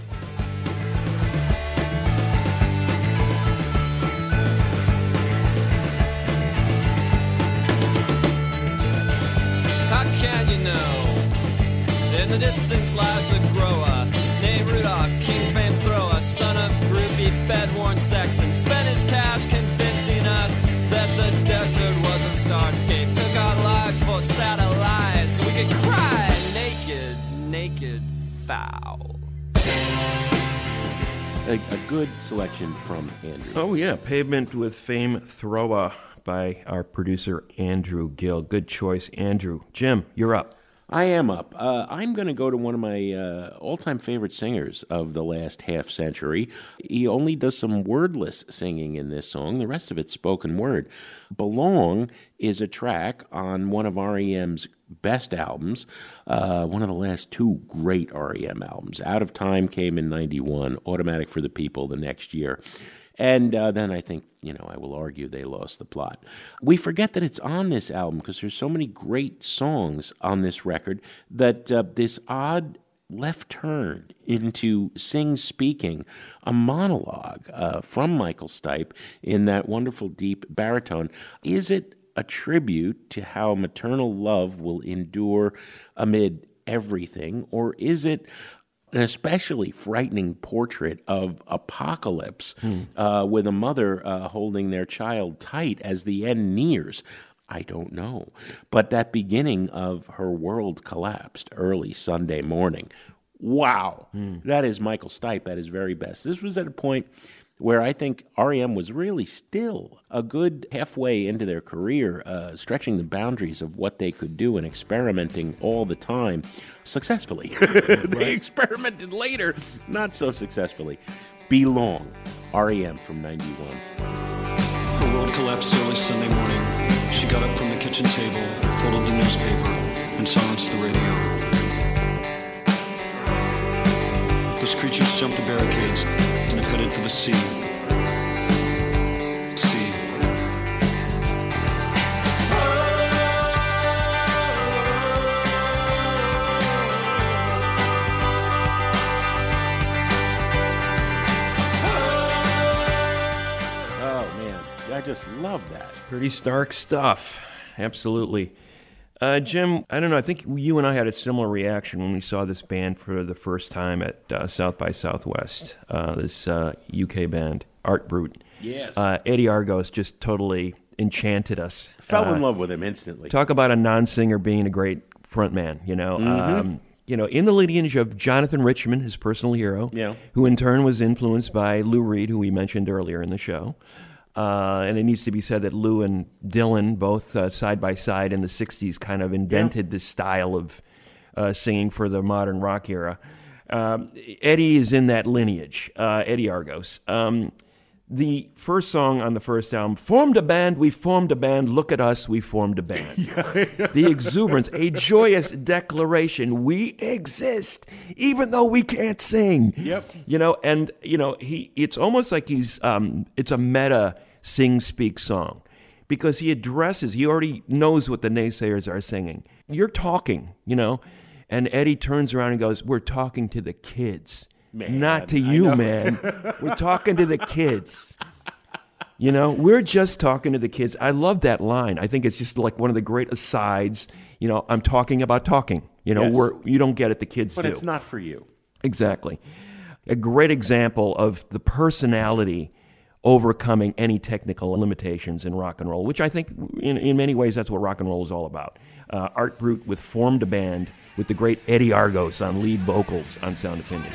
How can you know? In the distance lies a grower named Rudolph, King Fame Thrower, son of groupie, bed-worn Saxon. Spent his cash convincing us that the desert was a starscape. Took our lives for satellites so we could cry naked, naked, foul. A, a good selection from Andrew. Oh, yeah. Pavement with Fame Thrower by our producer, Andrew Gill. Good choice, Andrew. Jim, you're up. I am up. Uh, I'm going to go to one of my uh, all-time favorite singers of the last half century. He only does some wordless singing in this song. The rest of it's spoken word. Belong is a track on one of R E M's best albums, uh, one of the last two great R E M albums. Out of Time came in ninety-one, Automatic for the People the next year. And uh, then I think, you know, I will argue they lost the plot. We forget that it's on this album because there's so many great songs on this record that uh, this odd left turn into sing-speaking, a monologue uh, from Michael Stipe in that wonderful deep baritone. Is it a tribute to how maternal love will endure amid everything, or is it an especially frightening portrait of apocalypse hmm. uh, with a mother uh, holding their child tight as the end nears? I don't know. But that beginning of her world collapsed early Sunday morning. Wow. Hmm. That is Michael Stipe at his very best. This was at a point where I think R E M was really still a good halfway into their career, uh, stretching the boundaries of what they could do and experimenting all the time successfully. They experimented later, not so successfully. Belong, R E M from ninety-one. Her world collapsed early Sunday morning. She got up from the kitchen table, folded the newspaper, and silenced the radio. Those creatures jumped the barricades and have headed for the sea. Sea. Oh, man. I just love that. Pretty stark stuff. Absolutely. Uh, Jim, I don't know, I think you and I had a similar reaction when we saw this band for the first time at uh, South by Southwest, uh, this uh, U K band, Art Brut. Yes. Uh, Eddie Argos just totally enchanted us. Fell uh, in love with him instantly. Talk about a non-singer being a great frontman, you know. Mm-hmm. Um, you know, in the lineage of Jonathan Richman, his personal hero, yeah. who in turn was influenced by Lou Reed, who we mentioned earlier in the show. Uh, and it needs to be said that Lou and Dylan, both uh, side by side in the sixties, kind of invented yeah. this style of uh, singing for the modern rock era. Um, Eddie is in that lineage, uh, Eddie Argos. Um, the first song on the first album, formed a band, we formed a band, look at us, we formed a band. The exuberance, a joyous declaration, we exist, even though we can't sing. Yep. You know, and, you know, he. it's almost like he's, um, it's a meta sing-speak song, because he addresses, he already knows what the naysayers are singing. You're talking, you know, and Eddie turns around and goes, we're talking to the kids. Man, not to you, man. We're talking to the kids. You know, we're just talking to the kids. I love that line. I think it's just like one of the great asides. You know, I'm talking about talking. You know, yes. we're, you don't get it, the kids but do. But it's not for you. Exactly. A great example of the personality overcoming any technical limitations in rock and roll, which I think in, in many ways that's what rock and roll is all about. Uh, Art Brut with formed a band with the great Eddie Argos on lead vocals on Sound Opinions.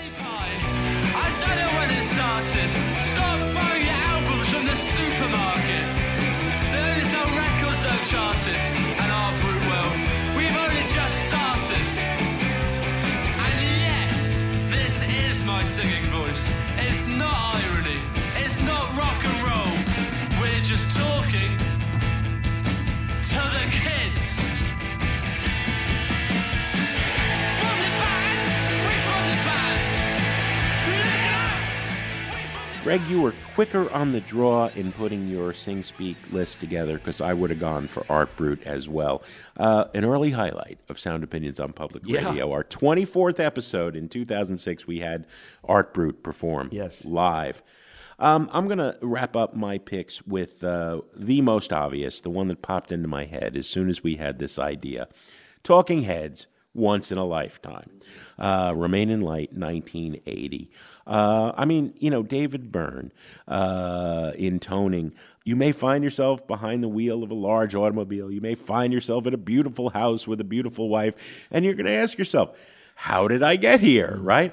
Greg, you were quicker on the draw in putting your Sing Speak list together, because I would have gone for Art Brut as well. Uh, an early highlight of Sound Opinions on Public yeah. Radio. Our twenty-fourth episode in two thousand six, we had Art Brut perform yes. live. Um, I'm going to wrap up my picks with uh, the most obvious, the one that popped into my head as soon as we had this idea. Talking Heads, Once in a Lifetime. Uh, Remain in Light, nineteen eighty. Uh, I mean, you know, David Byrne uh, intoning, you may find yourself behind the wheel of a large automobile. You may find yourself in a beautiful house with a beautiful wife, and you're going to ask yourself, how did I get here, right?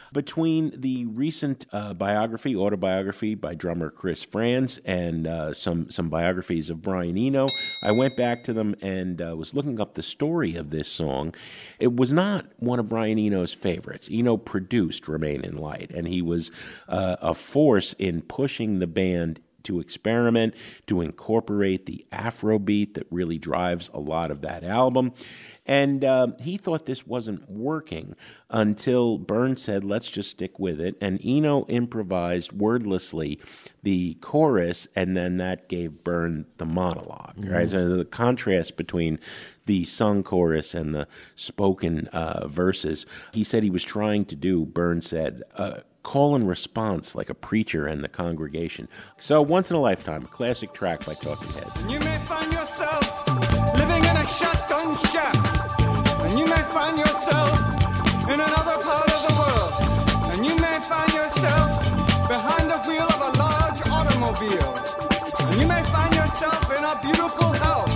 Between the recent uh, biography, autobiography by drummer Chris Frantz, and uh, some, some biographies of Brian Eno, I went back to them and uh, was looking up the story of this song. It was not one of Brian Eno's favorites. Eno produced Remain in Light, and he was uh, a force in pushing the band to experiment, to incorporate the Afrobeat that really drives a lot of that album. And uh, he thought this wasn't working until Byrne said, let's just stick with it. And Eno improvised wordlessly the chorus, and then that gave Byrne the monologue, mm-hmm. right? So the contrast between the sung chorus and the spoken uh, verses, he said he was trying to do, Byrne said, uh, call and response like a preacher and the congregation. So Once in a Lifetime, a classic track by Talking Heads. You may find yourself living in a shotgun shack, and you may find yourself in another part of the world, and you may find yourself behind the wheel of a large automobile, and you may find yourself in a beautiful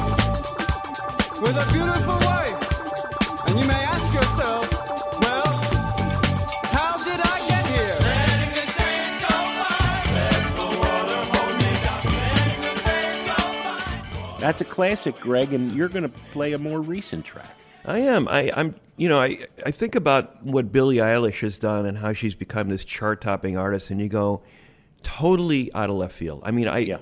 house with a beautiful wife, and you may ask yourself, well, how did I get here? Letting the days go by, let the water hold me down, letting the days go by. That's a classic, Greg, and you're going to play a more recent track. I am. I, I'm. You know, I, I think about what Billie Eilish has done and how she's become this chart-topping artist, and you go, totally out of left field. I mean, I yeah.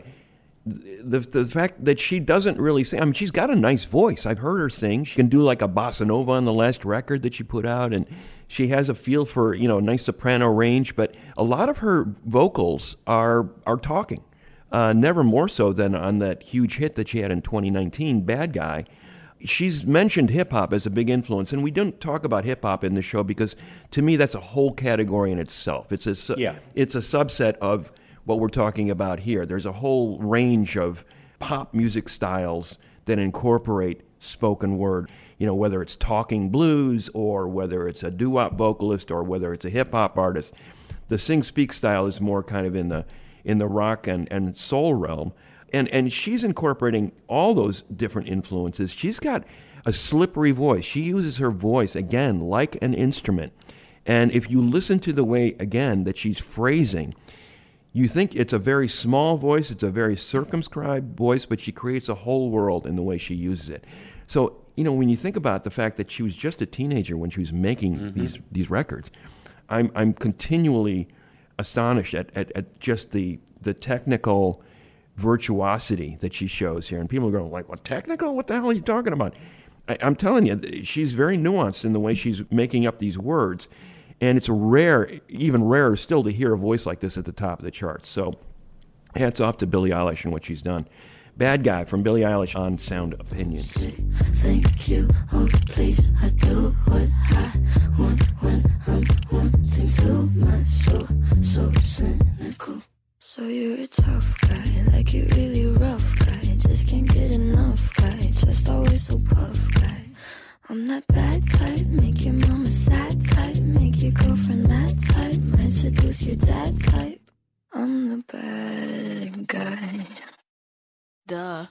the the fact that she doesn't really sing. I mean, she's got a nice voice. I've heard her sing. She can do like a bossa nova on the last record that she put out, and she has a feel for, you know, nice soprano range. But a lot of her vocals are are talking. Uh, never more so than on that huge hit that she had in twenty nineteen, Bad Guy. She's mentioned hip-hop as a big influence, and we don't talk about hip-hop in the show because, to me, that's a whole category in itself. It's a, su- yeah. it's a subset of what we're talking about here. There's a whole range of pop music styles that incorporate spoken word, you know, whether it's talking blues or whether it's a doo-wop vocalist or whether it's a hip-hop artist. The sing-speak style is more kind of in the in the rock and, and soul realm. And and she's incorporating all those different influences. She's got a slippery voice. She uses her voice, again, like an instrument. And if you listen to the way, again, that she's phrasing, you think it's a very small voice, it's a very circumscribed voice, but she creates a whole world in the way she uses it. So, you know, when you think about the fact that she was just a teenager when she was making mm-hmm. these these records, I'm I'm continually astonished at, at, at just the the technical virtuosity that she shows here. And people are going like, what, technical? What the hell are you talking about? I, I'm telling you, she's very nuanced in the way she's making up these words. And it's rare, even rarer still, to hear a voice like this at the top of the charts. So hats off to Billie Eilish and what she's done. Bad Guy from Billie Eilish on Sound Opinions. Thank you, oh please, I do what I want when I'm wanting to. My soul, so cynical. So you're a tough guy, like you really rough guy. Just can't get enough guy, just always so puff guy. I'm that bad type, make your mama sad type, make your girlfriend mad type, might seduce your dad type. I'm the bad guy. Duh.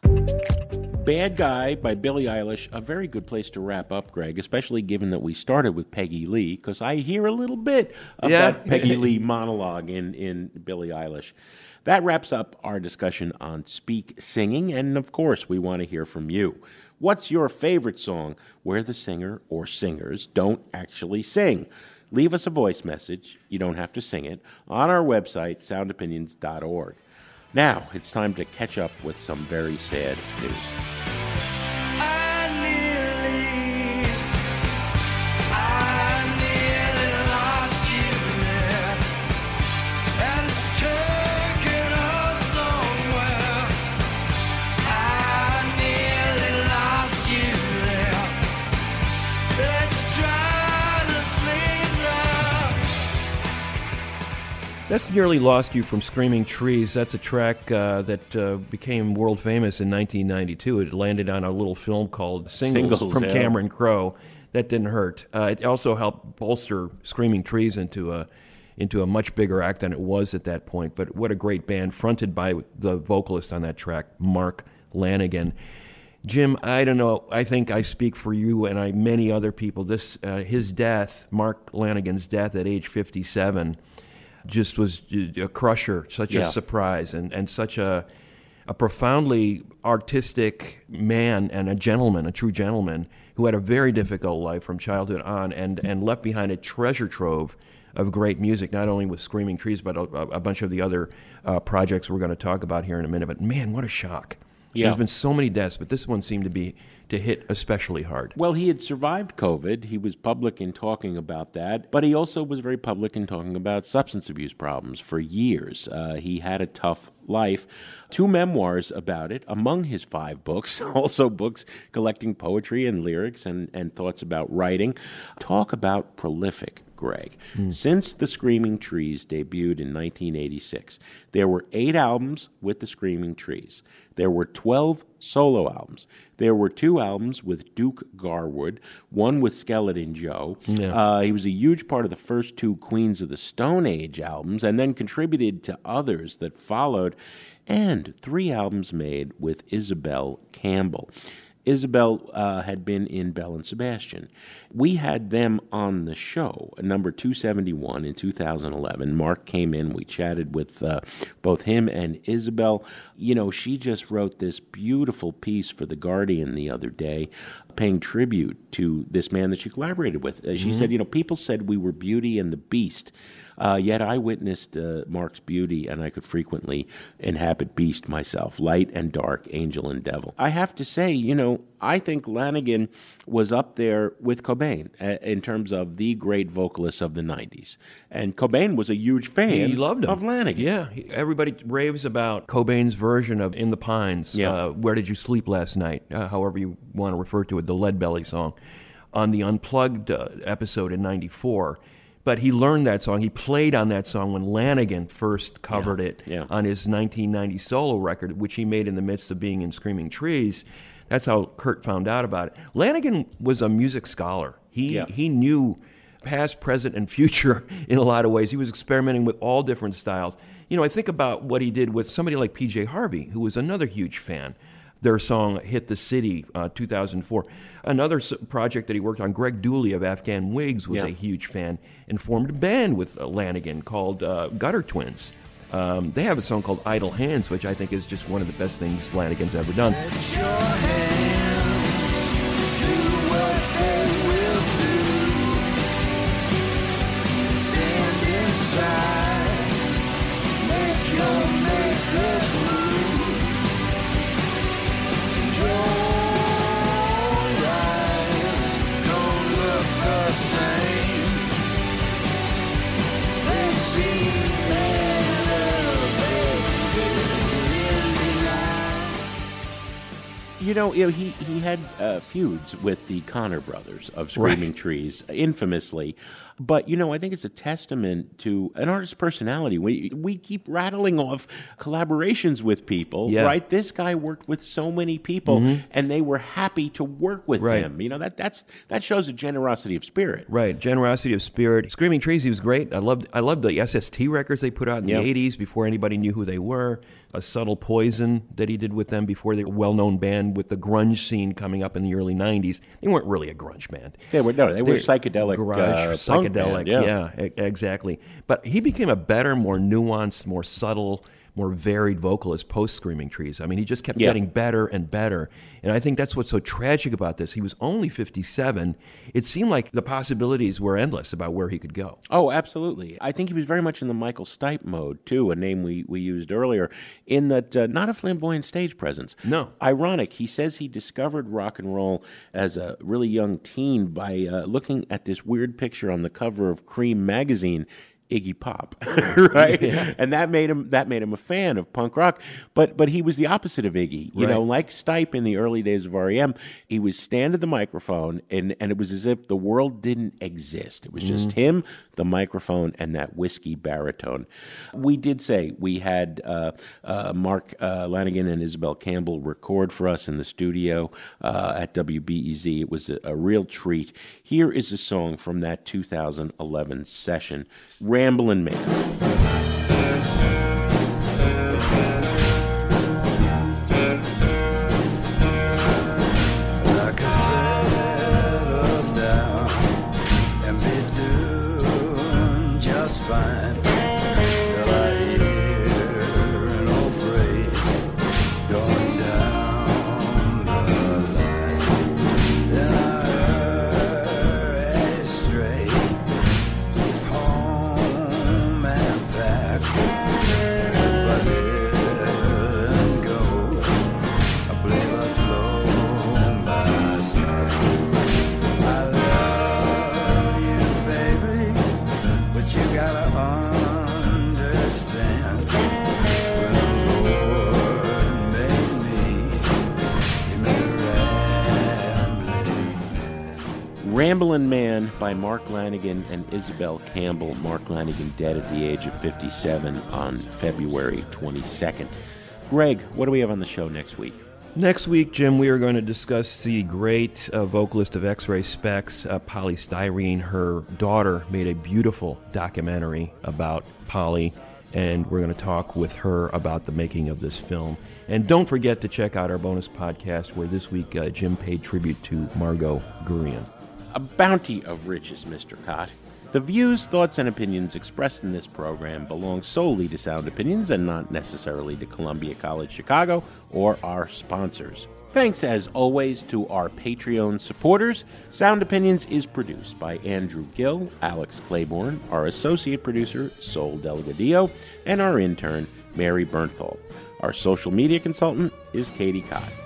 Bad Guy by Billie Eilish, a very good place to wrap up, Greg, especially given that we started with Peggy Lee, because I hear a little bit of yeah. that Peggy Lee monologue in, in Billie Eilish. That wraps up our discussion on Speak Singing, and of course, we want to hear from you. What's your favorite song where the singer or singers don't actually sing? Leave us a voice message, you don't have to sing it, on our website, sound opinions dot org. Now, it's time to catch up with some very sad news. I nearly, I nearly lost you there, and it's taken us somewhere. I nearly lost you there. Let's try to sleep now. That's Nearly Lost You from Screaming Trees. That's a track uh, that uh, became world famous in nineteen ninety-two. It landed on a little film called Singles, Singles from yeah. Cameron Crowe. That didn't hurt. Uh, it also helped bolster Screaming Trees into a into a much bigger act than it was at that point. But what a great band, fronted by the vocalist on that track, Mark Lanigan. Jim, I don't know. I think I speak for you and I many other people. This uh, his death, Mark Lanigan's death at age fifty-seven, just was a crusher, such Yeah. a surprise, and, and such a a profoundly artistic man and a gentleman, a true gentleman, who had a very difficult life from childhood on, and, and left behind a treasure trove of great music, not only with Screaming Trees, but a, a bunch of the other uh, projects we're going to talk about here in a minute. But man, what a shock. Yeah. There's been so many deaths, but this one seemed to be to hit especially hard. Well, he had survived COVID. He was public in talking about that, but he also was very public in talking about substance abuse problems for years. Uh, he had a tough life. Two memoirs about it among his five books, also books collecting poetry and lyrics and, and thoughts about writing. Talk about prolific, Greg. Hmm. Since The Screaming Trees debuted in nineteen eighty-six, there were eight albums with The Screaming Trees. There were twelve solo albums. There were two albums with Duke Garwood, one with Skeleton Joe. Yeah. Uh, he was a huge part of the first two Queens of the Stone Age albums and then contributed to others that followed, and three albums made with Isabel Campbell. Isabel uh, had been in Belle and Sebastian. We had them on the show, number two seventy-one in two thousand eleven. Mark came in. We chatted with uh, both him and Isabel. You know, she just wrote this beautiful piece for The Guardian the other day, paying tribute to this man that she collaborated with. Uh, she Mhm. said, you know, people said we were Beauty and the Beast. Uh, yet I witnessed uh, Mark's beauty, and I could frequently inhabit beast myself, light and dark, angel and devil. I have to say, you know, I think Lanigan was up there with Cobain uh, in terms of the great vocalist of the nineties. And Cobain was a huge fan He loved him. of Lanigan. Yeah, he- everybody raves about Cobain's version of In the Pines, Yeah. uh, Where Did You Sleep Last Night, uh, however you want to refer to it, the Lead Belly song, on the Unplugged uh, episode in ninety-four. But he learned that song. He played on that song when Lanigan first covered it yeah. on his nineteen ninety solo record, which he made in the midst of being in Screaming Trees. That's how Kurt found out about it. Lanigan was a music scholar. He Yeah. he knew past, present, and future in a lot of ways. He was experimenting with all different styles. You know, I think about what he did with somebody like P J Harvey, who was another huge fan. Their song Hit the City, uh, two thousand four. Another s- project that he worked on, Greg Dooley of Afghan Wigs was Yeah. a huge fan and formed a band with uh, Lanigan called uh, Gutter Twins. Um, they have a song called Idle Hands, which I think is just one of the best things Lanigan's ever done. You know, you know, he, he had uh, feuds with the Connor brothers of Screaming Right. Trees, infamously. But, you know, I think it's a testament to an artist's personality. We we keep rattling off collaborations with people, Yeah. right? This guy worked with so many people, Mhm. and they were happy to work with Right. him. You know, that that's that shows a generosity of spirit. Right, generosity of spirit. Screaming Trees, he was great. I loved I loved the S S T records they put out in Yeah. the eighties before anybody knew who they were. A Subtle Poison that he did with them before they were a well-known band with the grunge scene coming up in the early nineties. They weren't really a grunge band. They were no, they were They're psychedelic, garage, uh, punk psychedelic. band, yeah. yeah, e- exactly. But he became a better, more nuanced, more subtle, more varied vocalist post Screaming Trees. I mean, he just kept Yeah. getting better and better. And I think that's what's so tragic about this. He was only fifty-seven. It seemed like the possibilities were endless about where he could go. Oh, absolutely. I think he was very much in the Michael Stipe mode, too, a name we, we used earlier, in that uh, not a flamboyant stage presence. No. Ironic, he says he discovered rock and roll as a really young teen by uh, looking at this weird picture on the cover of Cream magazine, Iggy Pop, right? Yeah. And that made him that made him a fan of punk rock. But but he was the opposite of Iggy. You Right. know, like Stipe in the early days of R E M, he would stand at the microphone and, and it was as if the world didn't exist. It was just Mhm. him, the microphone, and that whiskey baritone. We did say we had uh, uh, Mark uh, Lanigan and Isabel Campbell record for us in the studio uh, at W B E Z. It was a, a real treat. Here is a song from that two thousand eleven session, Ramblin' Man. Ramblin' Man by Mark Lanegan and Isabel Campbell. Mark Lanegan dead at the age of fifty-seven on February twenty-second. Greg, what do we have on the show next week? Next week, Jim, we are going to discuss the great uh, vocalist of X-Ray Spex, uh, Polly Styrene. Her daughter made a beautiful documentary about Polly, and we're going to talk with her about the making of this film. And don't forget to check out our bonus podcast, where this week uh, Jim paid tribute to Margot Guryan. A bounty of riches, Mister Cott. The views, thoughts, and opinions expressed in this program belong solely to Sound Opinions and not necessarily to Columbia College Chicago or our sponsors. Thanks, as always, to our Patreon supporters. Sound Opinions is produced by Andrew Gill, Alex Claiborne, our associate producer, Sol Delgadillo, and our intern, Mary Bernthal. Our social media consultant is Katie Cott.